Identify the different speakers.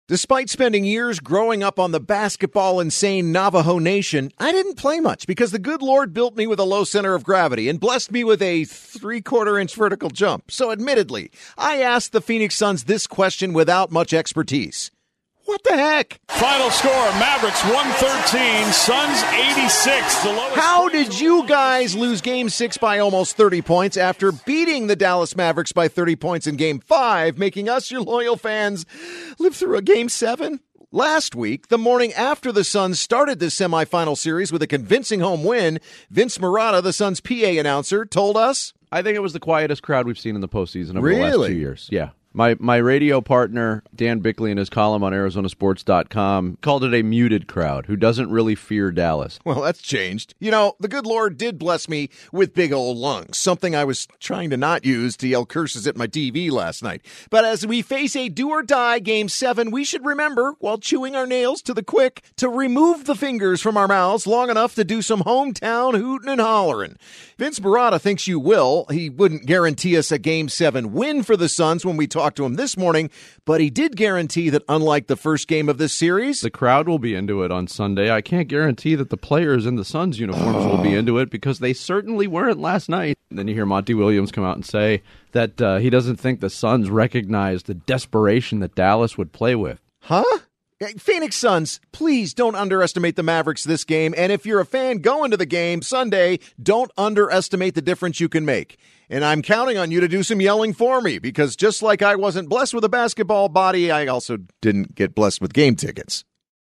Speaker 1: Despite spending years growing up on the basketball-insane Navajo Nation, I didn't play much because the good Lord built me with a low center of gravity and blessed me with a 3/4-inch vertical jump. So admittedly, I asked the Phoenix Suns this question without much expertise. What the heck?
Speaker 2: Final score, Mavericks 113, Suns 86. The lowest.
Speaker 1: How did you guys lose Game 6 by almost 30 points after beating the Dallas Mavericks by 30 points in Game 5, making us, your loyal fans, live through a Game 7? Last week, the morning after the Suns started this semifinal series with a convincing home win, Vince Marotta, the Suns' PA announcer, told us...
Speaker 3: I think it was the quietest crowd we've seen in the postseason over
Speaker 1: Really?
Speaker 3: the last 2 years. Yeah. My radio partner, Dan Bickley, in his column on ArizonaSports.com, called it a muted crowd who doesn't really fear Dallas.
Speaker 1: Well, that's changed. You know, the good Lord did bless me with big old lungs, something I was trying to not use to yell curses at my TV last night. But as we face a do-or-die Game 7, we should remember, while chewing our nails to the quick, to remove the fingers from our mouths long enough to do some hometown hootin' and hollerin'. Vince Marotta thinks you will. He wouldn't guarantee us a Game 7 win for the Suns when we talked to him this morning, but he did guarantee that unlike the first game of this series,
Speaker 3: the crowd will be into it on Sunday. I can't guarantee that the players in the Suns uniforms will be into it because they certainly weren't last night. And then you hear Monty Williams come out and say that he doesn't think the Suns recognize the desperation that Dallas would play with.
Speaker 1: Huh? Phoenix Suns, please don't underestimate the Mavericks this game. And if you're a fan going to the game Sunday, don't underestimate the difference you can make. And I'm counting on you to do some yelling for me because just like I wasn't blessed with a basketball body, I also didn't get blessed with game tickets.